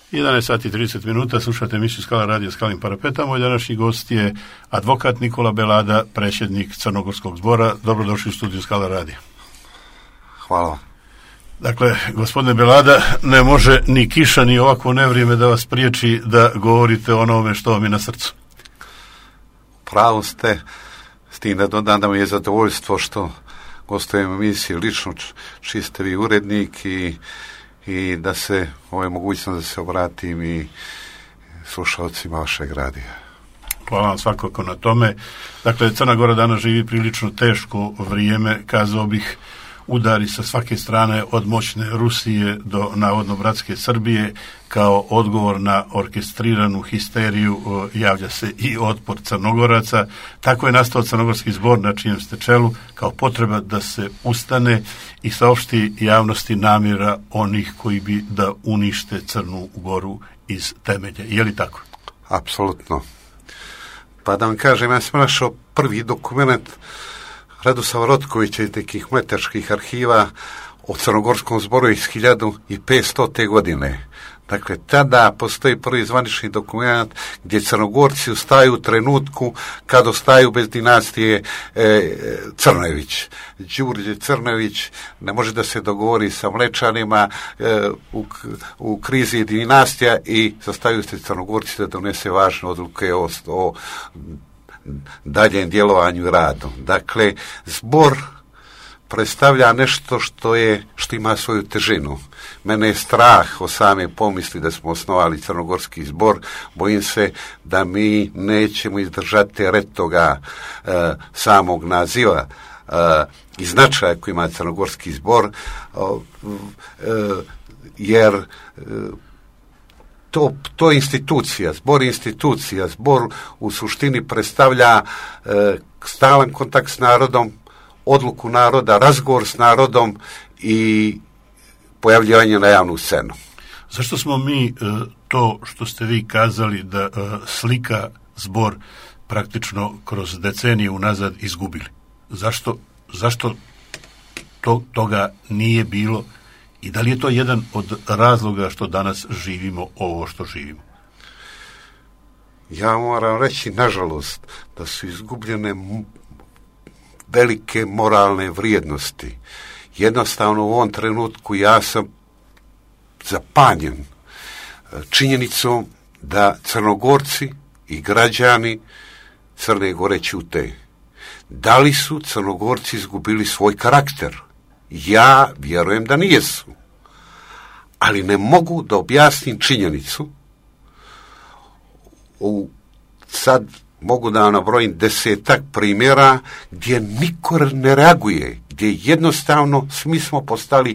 11 sati 30 minuta, slušate emisiju Skala radija Skalim parapetom. Moj današnji gost je advokat Nikola Belada, predsjednik Crnogorskog zbora. Dobrodošli u studiju Skala radija. Hvala. Dakle, gospodine Belada, ne može ni kiša ni ovakvo nevrijeme da vas priječi da govorite o onome što vam je na srcu. Pravo ste, s tim da dodam da mi je zadovoljstvo što gostujem u emisiji lično, čiji ste vi urednik i da se, ovo je mogućnost da se obratim i slušalcima vašeg radija. Hvala vam svakako na tome. Dakle, Crna Gora danas živi prilično teško vrijeme, kazao bih, udari sa svake strane od moćne Rusije do navodno bratske Srbije. Kao odgovor na orkestriranu histeriju javlja se i otpor Crnogoraca. Tako je nastao Crnogorski zbor na čijem ste čelu, kao potreba da se ustane i saopšti javnosti namjera onih koji bi da unište Crnu Goru iz temelja. Je li tako? Apsolutno. Pa da vam kažem, ja sam našao prvi dokument Radoslava Rotkovića iz nekih mletačkih arhiva o Crnogorskom zboru iz 1500. godine. Dakle, tada postoji prvi zvanični dokument gdje Crnogorci ustaju u trenutku kad ostaju bez dinastije Crnević. Đurđe Crnević ne može da se dogovori sa Mlečanima u krizi dinastija i zastaju se Crnogorci da donese važne odluke o daljem djelovanju i radu. Dakle, zbor predstavlja nešto što ima svoju težinu. Mene je strah o same pomisli da smo osnovali Crnogorski zbor. Bojim se da mi nećemo izdržati teret toga samog naziva i značaja koji ima Crnogorski zbor, jer to je institucija, zbor u suštini predstavlja stalan kontakt s narodom, odluku naroda, razgovor s narodom i pojavljivanje na javnu scenu. Zašto smo mi to što ste vi kazali da slika zbor praktično kroz decenije unazad izgubili? Zašto toga nije bilo? I da li je to jedan od razloga što danas živimo ovo što živimo? Ja moram reći, nažalost, da su izgubljene velike moralne vrijednosti. Jednostavno u ovom trenutku ja sam zapanjen činjenicom da Crnogorci i građani Crne Gore ćute. Da li su Crnogorci izgubili svoj karakter? Ja vjerujem da nijesu. Ali ne mogu da objasnim činjenicu. Sad mogu da nabrojim 10-tak primjera gdje niko ne reaguje, gdje jednostavno svi smo postali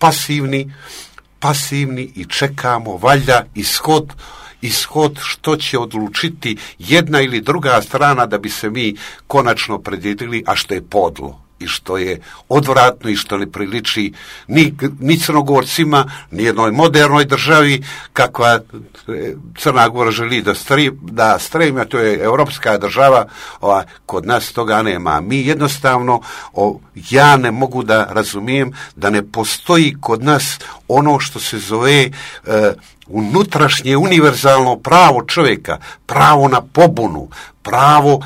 pasivni i čekamo valjda ishod što će odlučiti jedna ili druga strana da bi se mi konačno predjedili, a što je podlo i što je odvratno i što ne priliči ni Crnogorcima, ni jednoj modernoj državi kakva Crna Gora želi da stremi, a to je europska država. Kod nas toga nema. Mi jednostavno, ja ne mogu da razumijem da ne postoji kod nas ono što se zove unutrašnje univerzalno pravo čovjeka, pravo na pobunu, pravo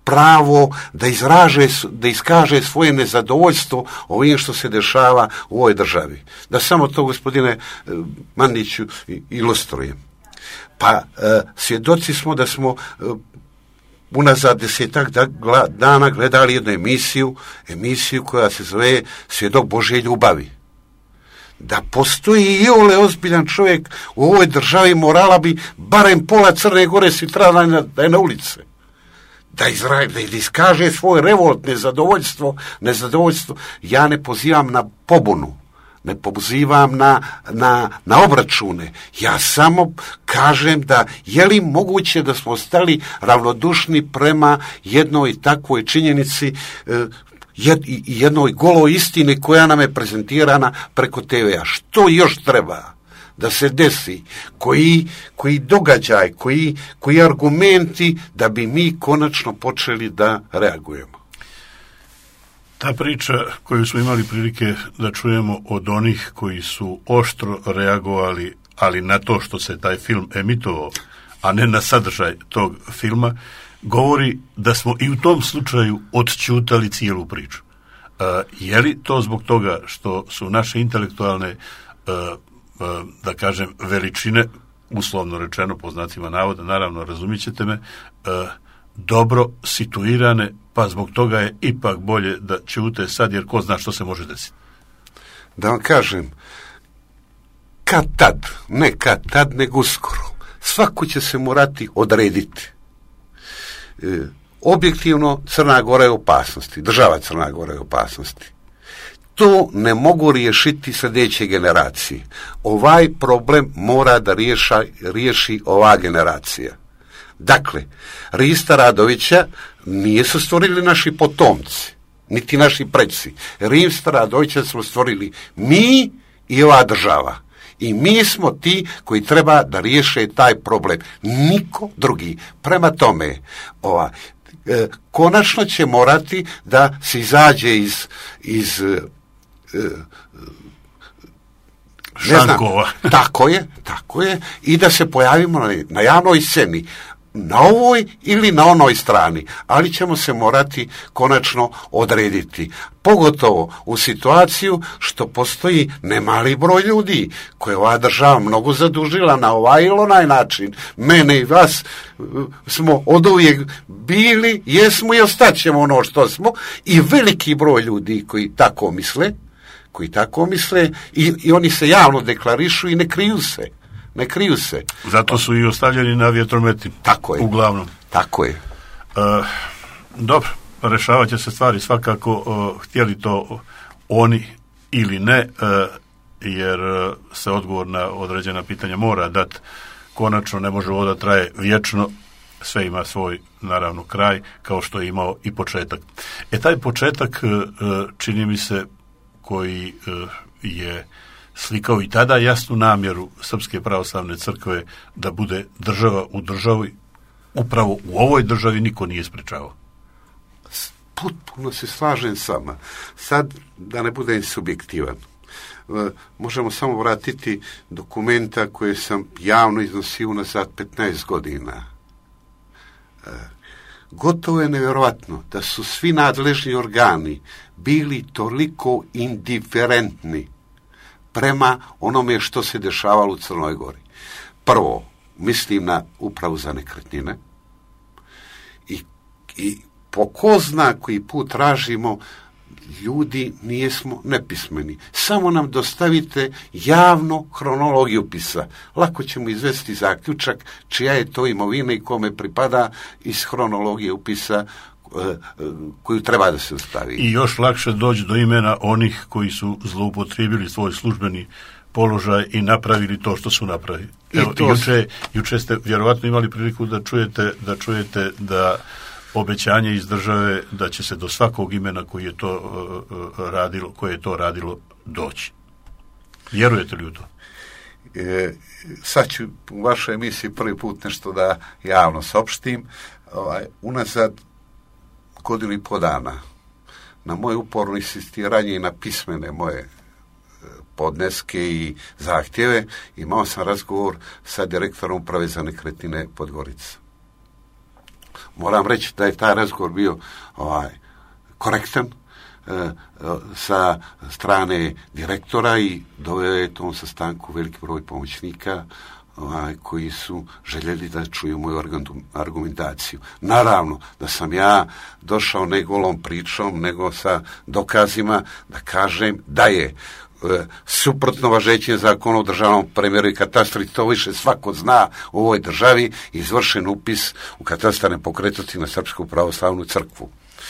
da iskaže svoje nezadovoljstvo ovim što se dešava u ovoj državi. Da samo to, gospodine Mandiću, ilustrujem. Pa svjedoci smo da smo unazad 10 dana gledali jednu emisiju koja se zove Svjedok Božje ljubavi. Da postoji i ole ozbiljan čovjek u ovoj državi, morala bi barem pola Crne Gore si trebala da je na ulice. Da iskaže svoj revolt, nezadovoljstvo. Ja ne pozivam na pobunu, ne pozivam na obračune. Ja samo kažem da je li moguće da smo ostali ravnodušni prema jednoj takvoj činjenici, jednoj goloj istini koja nam je prezentirana preko TV-a. Što još treba da se desi, koji događaj, koji argumenti da bi mi konačno počeli da reagujemo? Ta priča koju smo imali prilike da čujemo od onih koji su oštro reagovali ali na to što se taj film emitovao, a ne na sadržaj tog filma, govori da smo i u tom slučaju odćutali cijelu priču. Je li to zbog toga što su naše intelektualne, da kažem, veličine, uslovno rečeno po znacima navoda, naravno razumit ćete me, dobro situirane, pa zbog toga je ipak bolje da ćute sad, jer ko zna što se može desiti? Da vam kažem, ne kad tad, nego uskoro. Svako će se morati odrediti. Objektivno, Crna Gora je u opasnosti, država Crna Gora je u opasnosti. To ne mogu riješiti sljedeće generacije. Ovaj problem mora da riješi ova generacija. Dakle, Rista Radovića nisu stvorili naši potomci, niti naši preci. Rista Radovića smo stvorili mi i ova država. I mi smo ti koji treba da riješe taj problem. Niko drugi. Prema tome, konačno će morati da se izađe iz šankova. Tako je, i da se pojavimo na javnoj sceni, na ovoj ili na onoj strani, ali ćemo se morati konačno odrediti. Pogotovo u situaciju što postoji nemali broj ljudi koje ova država mnogo zadužila na ovaj ili onaj način. Mene i vas smo oduvijek bili, jesmo i ostaćemo ono što smo, i veliki broj ljudi koji tako misle i oni se javno deklarišu i ne kriju se. Zato su i ostavljeni na vjetrometi. Tako je. Uglavnom. Tako je. Dobro, rešavat će se stvari svakako, htjeli to oni ili ne, jer se odgovor na određena pitanja mora dati konačno, ne može ovo da traje vječno, sve ima svoj, naravno, kraj, kao što je imao i početak. Taj početak, čini mi se, koji je slikao i tada jasnu namjeru Srpske pravoslavne crkve da bude država u državi, upravo u ovoj državi niko nije sprečavao. Potpuno se slažem s vama. Sad, da ne budem subjektivan, možemo samo vratiti dokumenta koje sam javno iznosio unazad 15 godina. Gotovo je nevjerojatno da su svi nadležni organi bili toliko indiferentni prema onome što se dešavalo u Crnoj Gori. Prvo, mislim na Upravu za nekretnine i po ko zna koji put tražimo, ljudi nijesmo nepismeni. Samo nam dostavite javno hronologiju upisa. Lako ćemo izvesti zaključak čija je to imovina i kome pripada iz hronologije upisa koju treba da se ostavi. I još lakše doći do imena onih koji su zloupotrijebili svoj službeni položaj i napravili to što su napravili. Evo, juče ste vjerovatno imali priliku da čujete da obećanje iz države da će se do svakog imena koje je to radilo doći. Vjerujete li u to? Sad ću u vašoj emisiji prvi put nešto da javno saopštim. Unazad godinu i po dana na moje uporno insistiranje i na pismene moje podneske i zahtjeve imao sam razgovor sa direktorom Uprave za nekretnine Podgorica. Moram reći da je taj razgovor bio korektan sa strane direktora i doveo je tom sastanku veliki broj pomoćnika koji su željeli da čuju moju argumentaciju. Naravno da sam ja došao ne golom pričom, nego sa dokazima da kažem da je suprotno važećem zakonu o državnom premeru i katastru, i to više svako zna u ovoj državi, izvršen upis u katastar nepokretnosti na Srpsku pravoslavnu crkvu.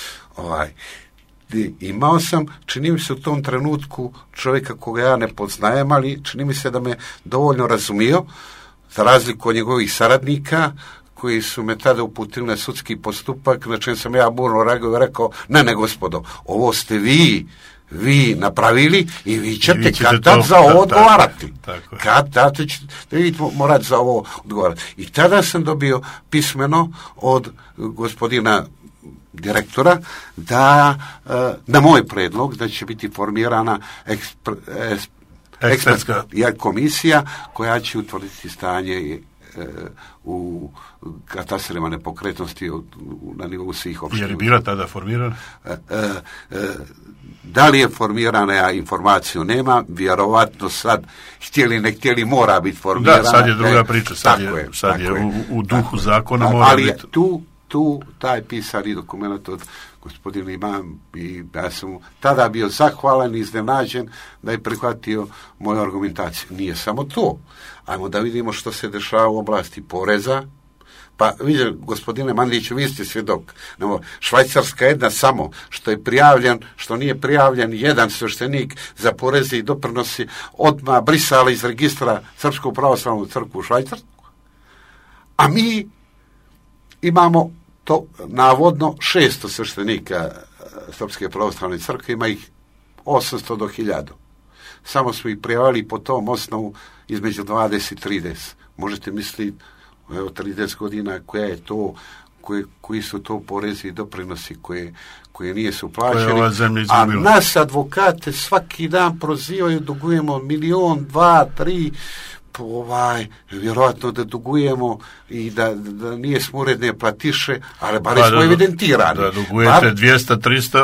Imao sam, čini mi se u tom trenutku, čovjeka koga ja ne poznajem, ali čini mi se da me dovoljno razumio, za razliku od njegovih saradnika, koji su me tada uputili na sudski postupak, na čem sam ja burno reagovao i rekao, ne gospodo, ovo ste vi napravili i vi ćete kad za ovo odgovarati. Kad ćete vi morati za ovo odgovarati. I tada sam dobio pismeno od gospodina direktora da na moj predlog da će biti formirana Ekspertska komisija koja će utvrditi stanje u katastrima nepokretnosti na nivou svih opština. Je li bila tada formirana? Da li je formirana, ja informaciju nema, vjerovatno sad htjeli ne htjeli mora biti formirana. Da, sad je druga priča, sad je u duhu zakona mora biti. Ali tu taj pisani dokument od gospodina Imam i ja sam tada bio zahvalan i iznenađen da je prihvatio moju argumentaciju. Nije samo to. Ajmo da vidimo što se dešava u oblasti poreza. Pa vidite, gospodine Mandiću, vi ste svjedok. Švajcarska jedna samo što je prijavljen, što nije prijavljen jedan sveštenik za poreze i doprinosi odmah brisala iz registra Srpsku pravoslavnu crkvu u Švajcarsku. A mi imamo to navodno 600 sveštenika Srpske pravoslavne crkve, ima ih 800 do 1000. Samo smo ih prijavili po tom osnovu između 20 i 30. Možete misliti, evo 30 godina koja je to, koji su to porezi i doprinosi koje nije su plaćeni, a nas advokate svaki dan prozivaju, dugujemo 1, 2, 3 vjerojatno da dugujemo i da nije smo uredne platiše, ali bar smo evidentirani. Da dugujete 200,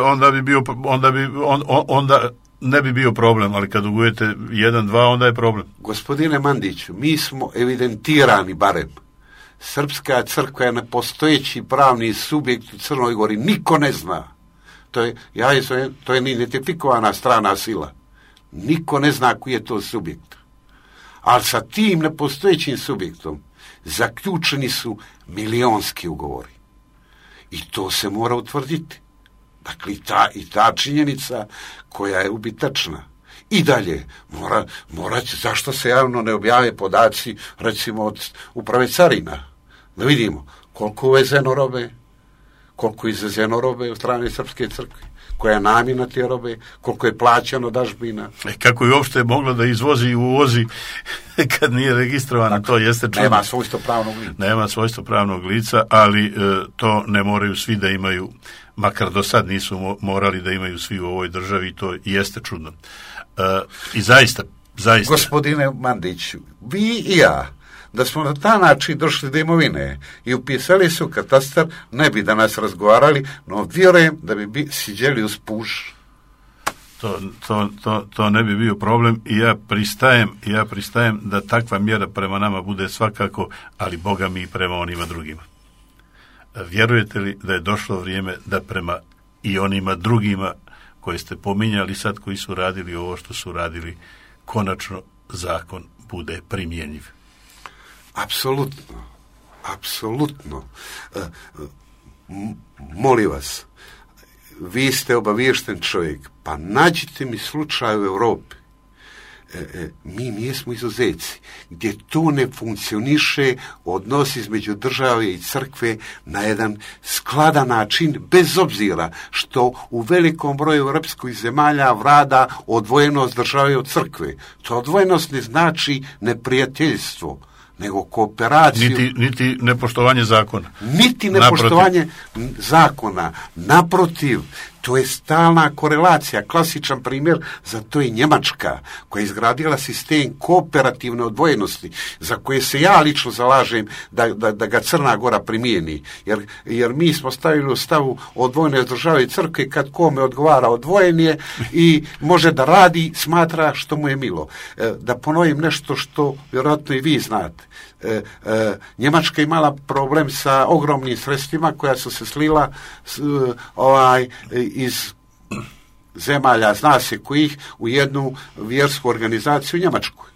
300, onda ne bi bio problem, ali kad dugujete 1, 2, onda je problem. Gospodine Mandiću, mi smo evidentirani barem. Srpska crkva je nepostojeći pravni subjekt u Crnoj Gori, niko ne zna. To je neidentifikovana strana sila. Niko ne zna koji je to subjekt. Ali sa tim nepostojećim subjektom zaključeni su milionski ugovori. I to se mora utvrditi. Dakle, i ta činjenica koja je ubitačna. I dalje, zašto se javno ne objave podaci, recimo, od uprave carina? Da vidimo koliko uvezeno robe, koliko izvezeno robe od strane Srpske crkve, koja je namjena te robe, koliko je plaćano dažbina. Kako je uopšte mogla da izvozi i uvozi kad nije registrovana, to jeste čudno. Nema svojstvo pravnog lica. Nema svojstvo pravnog lica, ali to ne moraju svi da imaju, makar do sad nisu morali da imaju svi u ovoj državi, to jeste čudno. I zaista. Gospodine Mandiću, vi i ja, da smo na taj način došli do imovine i upisali su katastar, ne bi danas razgovarali, no vjerujem da bi siđeli uz puž. To ne bi bio problem i ja pristajem da takva mjera prema nama bude svakako, ali Boga mi i prema onima drugima. Vjerujete li da je došlo vrijeme da prema i onima drugima koje ste pominjali sad, koji su radili ovo što su radili, konačno zakon bude primjenjiv? Apsolutno. Molim vas, vi ste obaviješten čovjek, pa nađite mi slučaj u Europi. Mi nismo izuzeci, gdje to ne funkcioniše odnos između države i crkve na jedan skladan način, bez obzira što u velikom broju europskih zemalja vlada odvojenost države od crkve. To odvojenost ne znači neprijateljstvo, nego kooperaciju. Niti nepoštovanje zakona. Niti nepoštovanje zakona. Naprotiv, to je stalna korelacija. Klasičan primjer za to je Njemačka, koja je izgradila sistem kooperativne odvojenosti, za koje se ja lično zalažem da ga Crna Gora primijeni. Jer mi smo stavili u stavu odvojene države i crkve, kad kome odgovara odvojen je i može da radi, smatra što mu je milo. Da ponovim nešto što vjerojatno i vi znate. Njemačka imala problem sa ogromnim sredstvima koja su se slila iz zemalja, zna se kojih, u jednu vjersku organizaciju u Njemačkoj.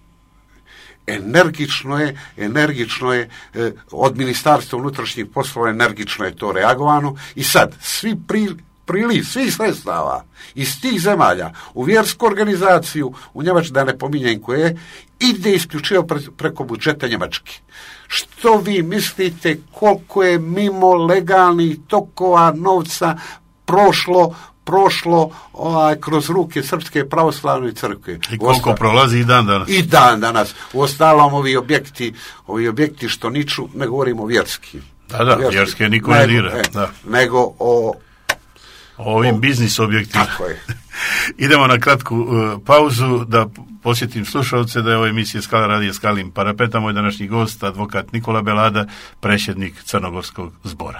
Energično je od Ministarstva unutrašnjih poslova energično je to reagovano i sad svi priliv svih sredstava iz tih zemalja u vjersku organizaciju u Njemačkoj, da ne pominjem koje, ide isključivo preko budžeta Njemačke. Što vi mislite koliko je mimo legalnih tokova novca prošlo kroz ruke Srpske pravoslavne crkve? I koliko prolazi i dan danas? I dan danas. Uostalom ovi objekti što niču, ne govorimo vjerski. Da, vjerske niko ne dira. Nego o ovim biznis objektima. Tako je. Idemo na kratku pauzu da posjetim slušalce da je ovo emisija Skala radija Skalim parapeta. Moj današnji gost, advokat Nikola Belada, predsjednik Crnogorskog zbora.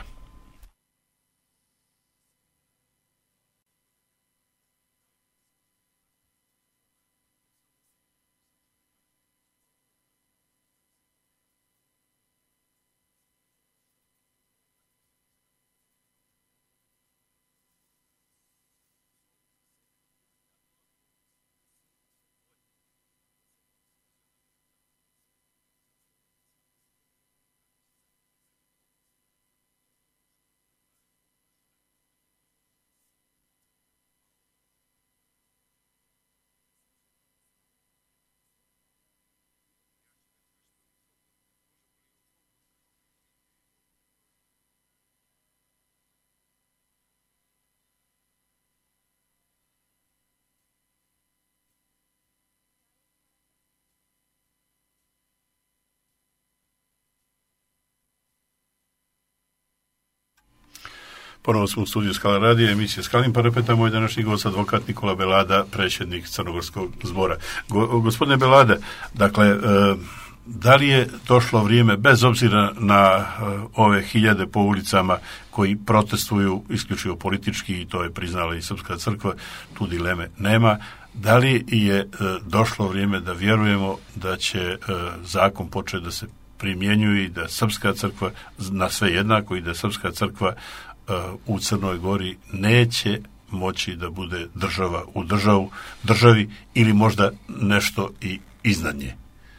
Ponovo smo u studiju Skala radija, emisija Skalim parapeta, moj današnji gost, advokat Nikola Belada, predsjednik Crnogorskog zbora. Gospodine Belada, dakle, da li je došlo vrijeme, bez obzira na ove hiljade po ulicama koji protestuju isključivo politički, i to je priznala i Srpska crkva, tu dileme nema, da li je došlo vrijeme da vjerujemo da će zakon početi da se primjenjuje i da Srpska crkva na sve jednako i da Srpska crkva u Crnoj Gori neće moći da bude država u državi ili možda nešto i iznad nje?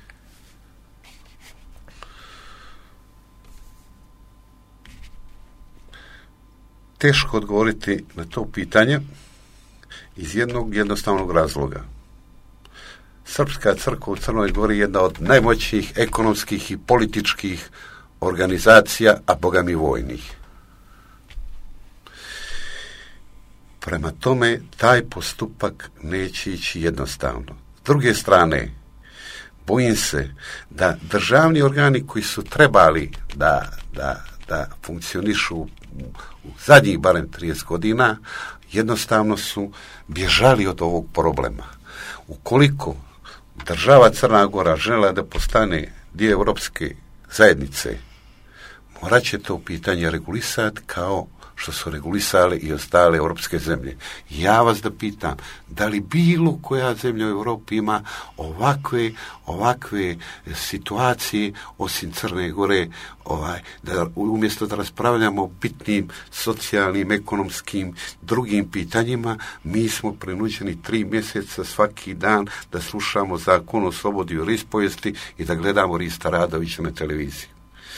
Teško odgovoriti na to pitanje iz jednog jednostavnog razloga. Srpska crkva u Crnoj Gori je jedna od najmoćnijih ekonomskih i političkih organizacija, a bogami vojnih. Prema tome, taj postupak neće ići jednostavno. S druge strane, bojim se da državni organi koji su trebali da funkcionišu u zadnjih barem 30 godina, jednostavno su bježali od ovog problema. Ukoliko država Crna Gora žela da postane dio Europske zajednice, morat će to pitanje regulisati kao što su regulisale i ostale europske zemlje. Ja vas da pitam, da li bilo koja zemlja u Europi ima ovakve situacije osim Crne Gore, da umjesto da raspravljamo o bitnim socijalnim, ekonomskim, drugim pitanjima, mi smo prinuđeni 3 mjeseca svaki dan da slušamo Zakon o slobodi vjeroispovijesti i da gledamo Rista Radovića na televiziji.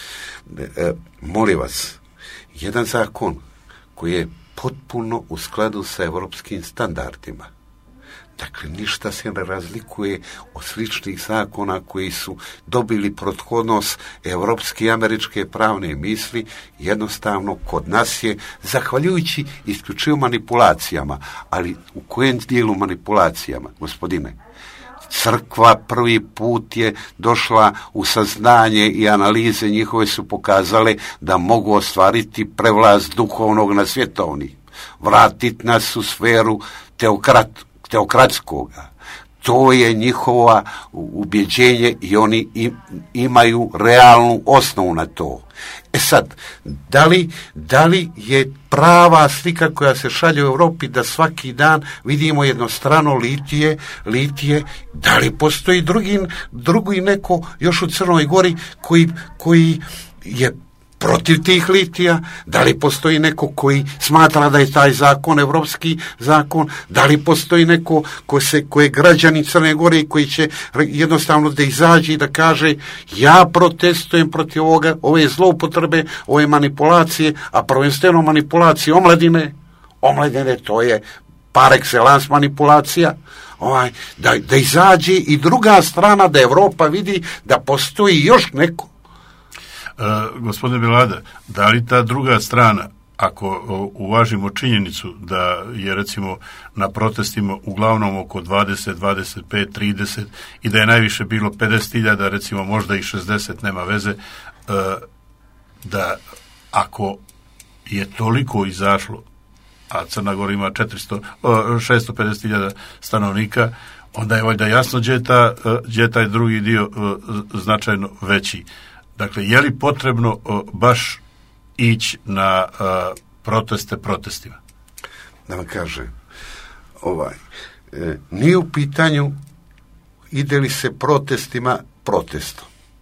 Molim vas, jedan zakon koji je potpuno u skladu sa europskim standardima. Dakle, ništa se ne razlikuje od sličnih zakona koji su dobili prethodnost europske i američke pravne misli. Jednostavno, kod nas je, zahvaljujući isključivo manipulacijama, ali u kojem dijelu manipulacijama, gospodine? Crkva prvi put je došla u saznanje i analize njihove su pokazale da mogu ostvariti prevlast duhovnog na svjetovni. Vratiti nas u sferu teokratskoga. To je njihovo ubjeđenje i oni imaju realnu osnovu na to. E sad, da li je prava slika koja se šalje u Europi da svaki dan vidimo jednostrano litije, da li postoji drugi neko još u Crnoj Gori koji je protiv tih litija, da li postoji neko koji smatra da je taj zakon evropski zakon, da li postoji neko ko je građanin Crne Gore i koji će jednostavno da izađe i da kaže ja protestujem protiv ove zloupotrebe, ove manipulacije, a prvenstveno manipulacije omladine to je par excellence manipulacija, da izađe i druga strana, da Evropa vidi da postoji još neko. Gospodine Belada, da li ta druga strana, ako uvažimo činjenicu da je recimo na protestima uglavnom oko 20, 25, 30 i da je najviše bilo 50.000, recimo možda i 60, nema veze, da ako je toliko izašlo a Crna Gora ima 650.000 stanovnika, onda je valjda jasno gdje je taj drugi dio značajno veći. Dakle, je li potrebno baš ići na protestima? Da vam kažem, nije u pitanju ide li se protestom.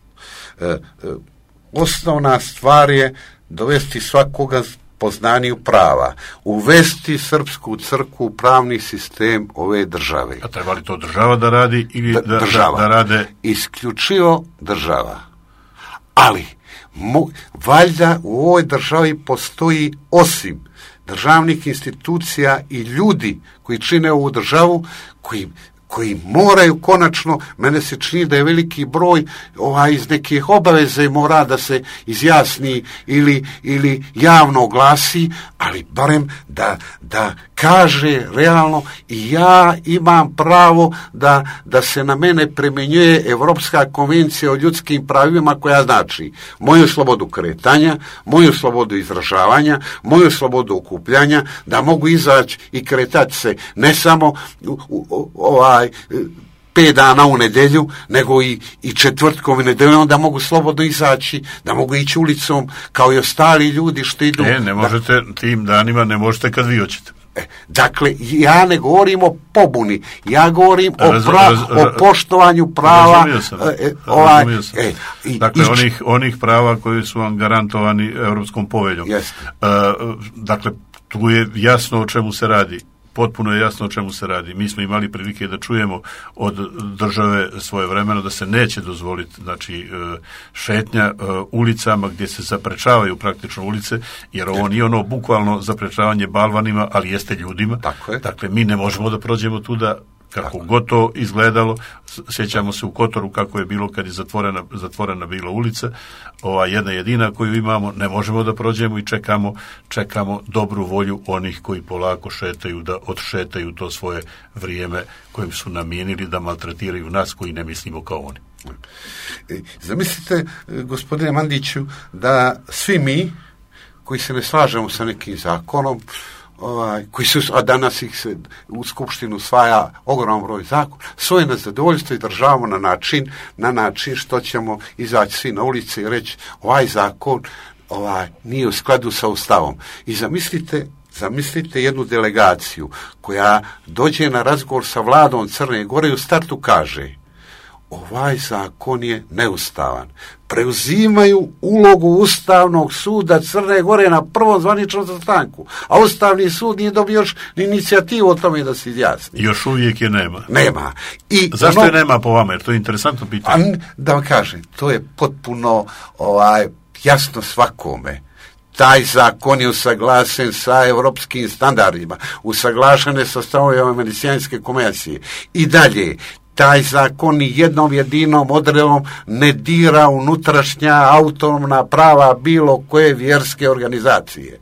Osnovna stvar je dovesti svakoga poznaniju prava, uvesti srpsku crkvu u pravni sistem ove države. A treba li to država da radi ili da rade? Isključivo država. Ali, valjda u ovoj državi postoji osim državnih institucija i ljudi koji čine ovu državu, koji moraju konačno, mene se čini da je veliki broj iz nekih obaveze mora da se izjasni ili javno oglasi, ali barem da kaže realno i ja imam pravo da se na mene primjenjuje Evropska konvencija o ljudskim pravima koja znači moju slobodu kretanja, moju slobodu izražavanja, moju slobodu okupljanja, da mogu izaći i kretati se ne samo 5 dana u nedjelju, nego i četvrtkom i nedeljom, da mogu slobodno izaći, da mogu ići ulicom kao i ostali ljudi što idu. Ne možete tim danima, ne možete kad vi hoćete. Dakle, ja ne govorim o pobuni, ja govorim o poštovanju prava. Razumio sam. Dakle, onih prava koji su vam garantovani Europskom poveljom. Dakle, tu je jasno o čemu se radi. Potpuno je jasno o čemu se radi. Mi smo imali prilike da čujemo od države svojevremeno da se neće dozvoliti šetnja ulicama gdje se zaprečavaju praktično ulice, jer ovo nije ono bukvalno zaprečavanje balvanima, ali jeste ljudima. Dakle, mi ne možemo da prođemo tuda kako god to izgledalo. Sjećamo se u Kotoru kako je bilo kad je zatvorena bila ulica, ova jedna jedina koju imamo, ne možemo da prođemo i čekamo dobru volju onih koji polako šetaju, da odšetaju to svoje vrijeme kojim su namijenili da maltretiraju nas koji ne mislimo kao oni. Zamislite, gospodine Mandiću, da svi mi koji se ne slažemo sa nekim zakonom, a danas ih se u Skupštinu usvaja ogroman broj zakona, svoje nezadovoljstvo izražavamo na način što ćemo izaći svi na ulici i reći ovaj zakon nije u skladu sa Ustavom. I zamislite jednu delegaciju koja dođe na razgovor sa vladom Crne Gore i u startu kaže ovaj zakon je neustavan. Preuzimaju ulogu Ustavnog suda Crne Gore na prvom zvaničnom sastanku, a Ustavni sud nije dobio još inicijativu o tome da se izjasni. Još uvijek je nema. Zašto je nema po vama? Jer to je interesantno pitanje. Da vam kažem, to je potpuno jasno svakome. Taj zakon je usaglašen sa europskim standardima, usaglašen je sa stavovima Venecijanske konvencije. I dalje, taj zakon ni jednom jedinom odredbom ne dira unutrašnja autonomna prava bilo koje vjerske organizacije.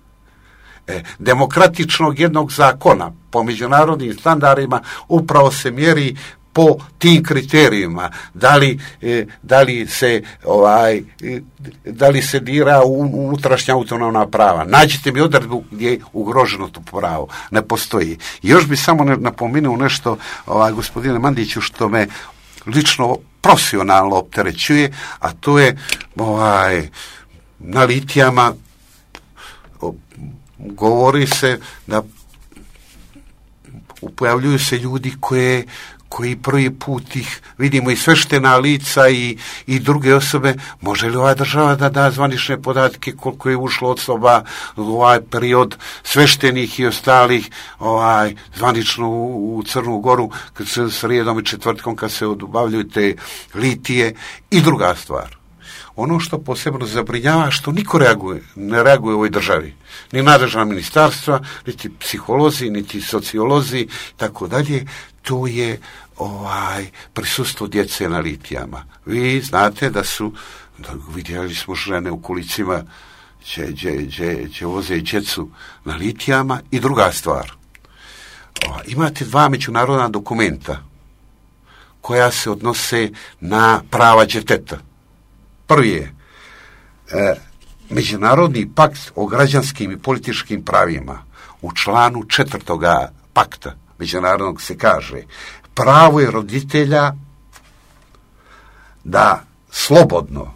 Demokratičnog jednog zakona po međunarodnim standardima upravo se mjeri po tim kriterijima, da li se dira unutrašnja autonomna prava. Nađite mi odredbu gdje je ugroženo to pravo. Ne postoji. Još bi samo napomenuo nešto, gospodine Mandiću, što me lično profesionalno opterećuje, a to je na litijama govori se da pojavljuju se ljudi koji prvi put ih vidimo i sveštena lica i druge osobe. Može li ova država da da zvanične podatke koliko je ušlo osoba u ovaj period sveštenih i ostalih zvanično u Crnu Goru kad se srijedom i četvrtkom kad se odbavljaju te litije? I druga stvar, ono što posebno zabrinjava, što niko ne reaguje u ovoj državi. Ni nadležna ministarstva, niti psiholozi, niti sociolozi, tako dalje, to je prisustvo djece na litijama. Vi znate vidjeli smo žene u kolicima će voze djecu na litijama. I druga stvar, imate 2 međunarodna dokumenta koja se odnose na prava djeteta. Prvi je Međunarodni pakt o građanskim i političkim pravima. u članu 4. pakta međunarodnog se kaže: pravo je roditelja da slobodno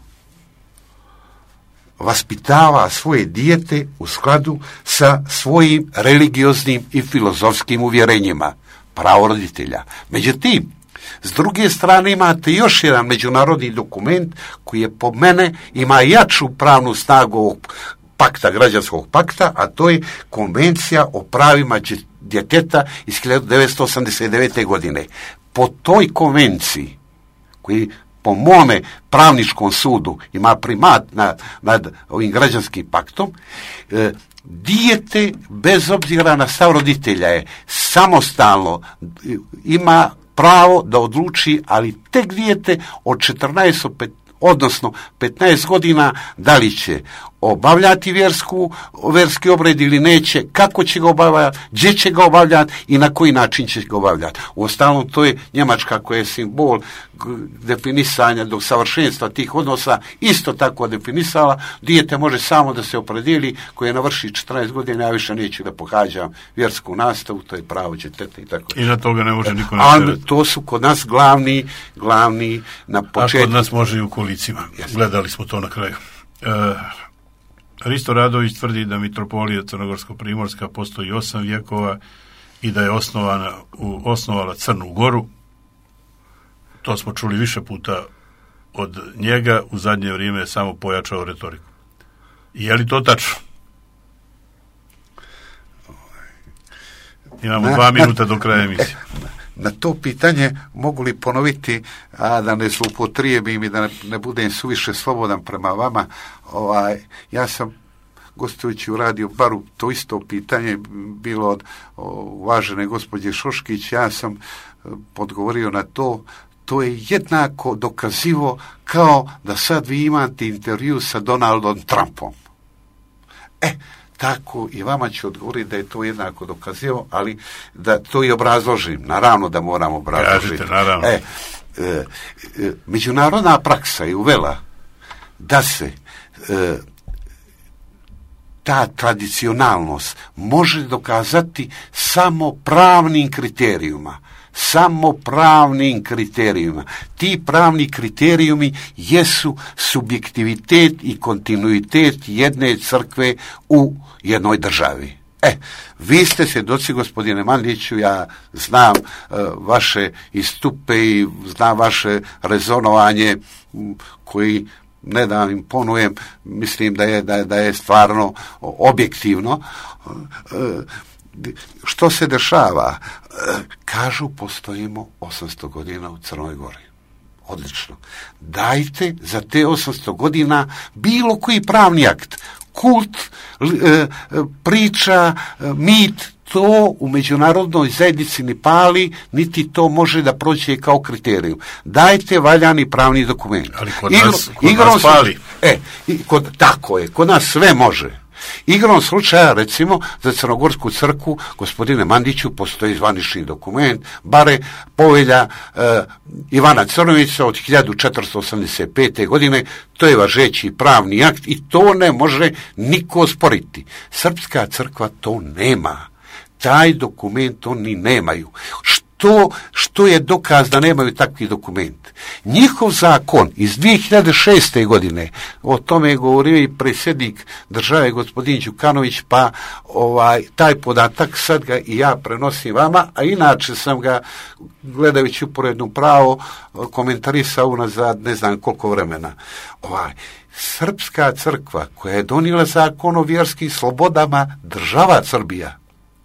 vaspitava svoje dijete u skladu sa svojim religioznim i filozofskim uvjerenjima. Pravo roditelja. Međutim, s druge strane imate još jedan međunarodni dokument koji je po mene ima jaču pravnu snagu ovog pakta, građanskog pakta, a to je Konvencija o pravima djeteta iz 1989. godine. Po toj konvenciji, koji po mome pravničkom sudu ima primat nad ovim građanskim paktom, dijete bez obzira na stav roditelja je samostalno, ima pravo da odluči, ali tek dijete od 14 odnosno 15 godina da li će obavljati vjerski obred ili neće, kako će ga obavljati, gdje će ga obavljati i na koji način će ga obavljati. Uostalom, to je Njemačka koja je simbol definisanja do savršenstva tih odnosa, isto tako definisala. Dijete može samo da se opredijeli, koje navrši 14 godina, ja više neću da pohađam vjersku nastavu, to je pravo djeteta i tako. I na toga ne može niko nastaviti. Ali to su kod nas glavni na početku. A kod nas može i u kolicima. Gledali smo to na kraju. Risto Radović tvrdi da mitropolija Crnogorsko-Primorska postoji 8 vjekova i da je osnovala Crnu Goru. To smo čuli više puta od njega, u zadnje vrijeme je samo pojačao retoriku. Je li to tačno? Imamo 2 minuta do kraja emisije. Na to pitanje mogu li ponoviti, a da ne zloupotrijebim i da ne budem suviše slobodan prema vama, ja sam gostujući u Radio Baru, to isto pitanje bilo od uvažene gospođe Šoškić, ja sam odgovorio na to je jednako dokazivo kao da sad vi imate intervju sa Donaldom Trumpom. Tako i vama ću odgovoriti da je to jednako dokazivo, ali da to i obrazložim. Naravno da moram obrazložiti. Kažite, naravno. Međunarodna praksa je uvela da se ta tradicionalnost može dokazati samo pravnim kriterijima. Samo pravnim kriterijima. Ti pravni kriterijumi jesu subjektivitet i kontinuitet jedne crkve u jednoj državi. Vi ste svjedoci, gospodine Mandiću, ja znam vaše istupe i znam vaše rezonovanje koji ne da im ponujem, mislim da je stvarno objektivno. Što se dešava? Kažu, postojimo 800 godina u Crnoj Gori. Odlično. Dajte za te 800 godina bilo koji pravni akt, kult, priča, mit, to u međunarodnoj zajednici ne pali, niti to može da prođe kao kriterijum. Dajte valjani pravni dokument. Ali kod nas pali. Tako je, kod nas sve može. Igrom slučaja, recimo, za Crnogorsku crkvu, gospodine Mandiću, postoji zvanični dokument, bare povelja Ivana Crnovića od 1485. godine, to je važeći pravni akt i to ne može niko osporiti. Srpska crkva to nema. Taj dokument oni nemaju. Što je dokaz da nemaju takvi dokument? Njihov zakon iz 2006. godine, o tome je govorio i predsjednik države gospodin Đukanović, pa taj podatak sad ga i ja prenosim vama, a inače sam ga, gledajući uporedno pravo, komentarisao unazad ne znam koliko vremena. Srpska crkva koja je donijela zakon o vjerskim slobodama, država Srbija,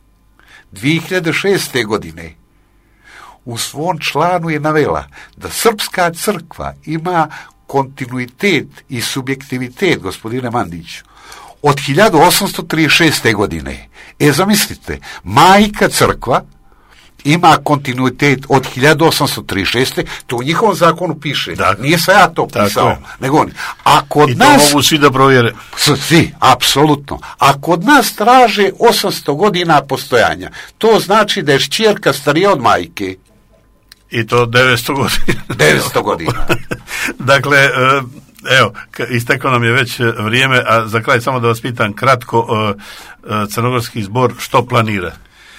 2006. godine, u svom članu je navela da Srpska crkva ima kontinuitet i subjektivitet, gospodine Mandiću, od 1836. godine. Zamislite, majka crkva ima kontinuitet od 1836. To u njihovom zakonu piše. Nije sam ja to pisao, nego oni. I to mogu svi da provjere. Svi, apsolutno. A kod nas traže 800 godina postojanja. To znači da je šćerka starija od majke. I to 900 godina. 900 godina. Dakle, Evo, isteklo nam je već vrijeme, a za kraj samo da vas pitam kratko, Crnogorski zbor što planira?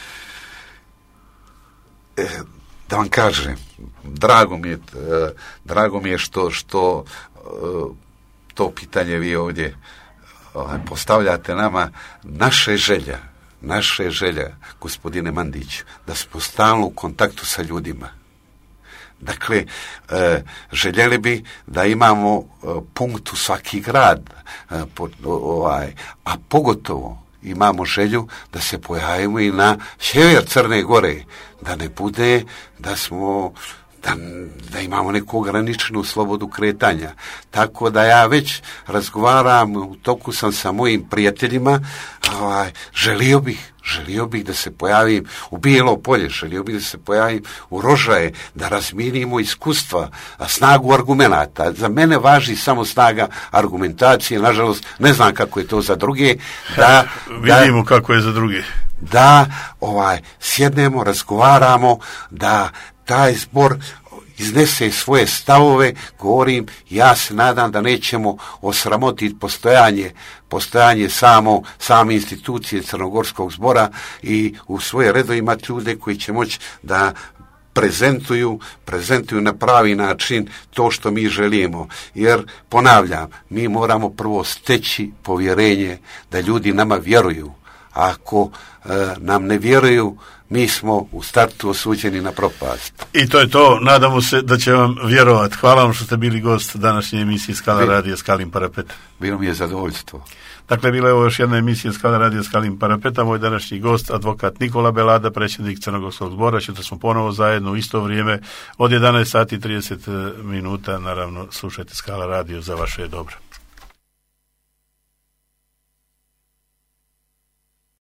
Da vam kažem, drago mi je što to pitanje vi ovdje postavljate nama. Naša je želja, gospodine Mandić, da smo stalno u kontaktu sa ljudima. Dakle, željeli bi da imamo punkt u svaki grad, a pogotovo imamo želju da se pojavimo i na sjever Crne Gore, da ne bude da imamo neku ograničenu slobodu kretanja. Tako da ja već razgovaram, u toku sam sa mojim prijateljima, želio bih da se pojavim u Bijelo Polje, želio bih da se pojavim u Rožaje, da razminimo iskustva, snagu argumenata. Za mene važi samo snaga argumentacije, nažalost ne znam kako je to za druge. Vidimo kako je za druge. Da sjednemo, razgovaramo, da taj zbor iznese svoje stavove. Govorim, ja se nadam da nećemo osramotiti postojanje same institucije Crnogorskog zbora i u svoje redo imati ljude koji će moći da prezentuju na pravi način to što mi želimo. Jer, ponavljam, mi moramo prvo steći povjerenje da ljudi nama vjeruju. Ako nam ne vjeruju, mi smo u startu osuđeni na propast. I to je to. Nadamo se da će vam vjerovati. Hvala vam što ste bili gost današnje emisije Skala radija Skalin Parapet. Bilo mi je zadovoljstvo. Dakle, bila je ovo još jedna emisija Skala radija Skalin Parapeta. Moj današnji gost, advokat Nikola Belada, predsjednik Crnogorskog zbora. Sutra smo ponovo zajedno u isto vrijeme od 11 sati 30 minuta. Naravno, slušajte Skala radio, za vaše je dobro.